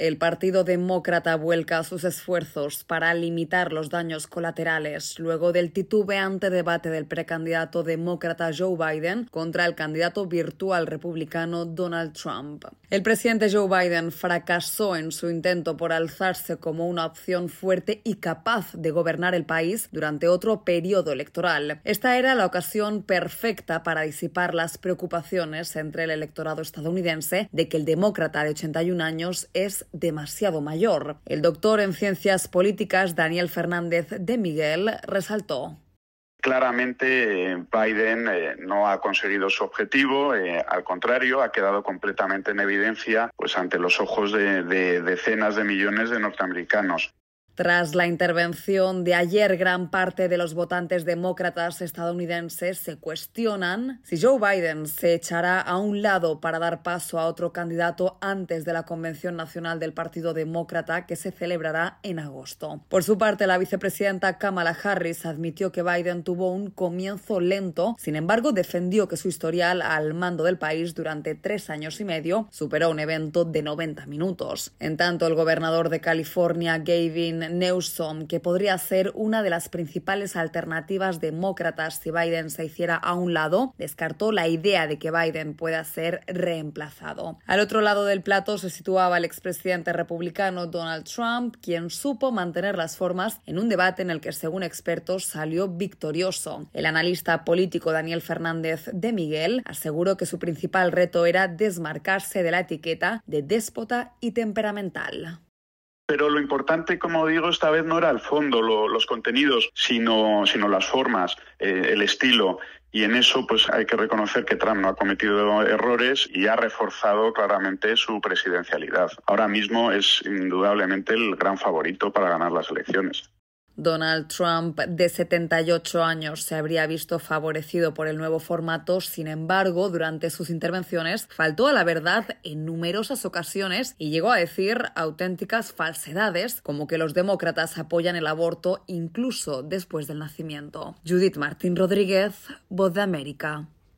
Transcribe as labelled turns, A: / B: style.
A: El Partido Demócrata vuelca sus esfuerzos para limitar los daños colaterales luego del titubeante debate del precandidato demócrata Joe Biden contra el candidato virtual republicano Donald Trump. El presidente Joe Biden fracasó en su intento por alzarse como una opción fuerte y capaz de gobernar el país durante otro periodo electoral. Esta era la ocasión perfecta para disipar las preocupaciones entre el electorado estadounidense de que el demócrata de 81 años es demasiado mayor. El doctor en ciencias políticas Daniel Fernández de Miguel resaltó.
B: Claramente Biden no ha conseguido su objetivo, al contrario, ha quedado completamente en evidencia pues ante los ojos de decenas de millones de norteamericanos.
A: Tras la intervención de ayer, gran parte de los votantes demócratas estadounidenses se cuestionan si Joe Biden se echará a un lado para dar paso a otro candidato antes de la Convención Nacional del Partido Demócrata que se celebrará en agosto. Por su parte, la vicepresidenta Kamala Harris admitió que Biden tuvo un comienzo lento, sin embargo, defendió que su historial al mando del país durante 3 años y medio superó un evento de 90 minutos. En tanto, el gobernador de California, Gavin Newsom, que podría ser una de las principales alternativas demócratas si Biden se hiciera a un lado, descartó la idea de que Biden pueda ser reemplazado. Al otro lado del plato se situaba el expresidente republicano Donald Trump, quien supo mantener las formas en un debate en el que, según expertos, salió victorioso. El analista político Daniel Fernández de Miguel aseguró que su principal reto era desmarcarse de la etiqueta de déspota y temperamental.
B: Pero lo importante, como digo, esta vez no era el fondo, los contenidos, sino las formas, el estilo. Y en eso pues hay que reconocer que Trump no ha cometido errores y ha reforzado claramente su presidencialidad. Ahora mismo es indudablemente el gran favorito para ganar las elecciones.
A: Donald Trump, de 78 años, se habría visto favorecido por el nuevo formato. Sin embargo, durante sus intervenciones faltó a la verdad en numerosas ocasiones y llegó a decir auténticas falsedades, como que los demócratas apoyan el aborto incluso después del nacimiento. Judith Martín Rodríguez, Voz de América.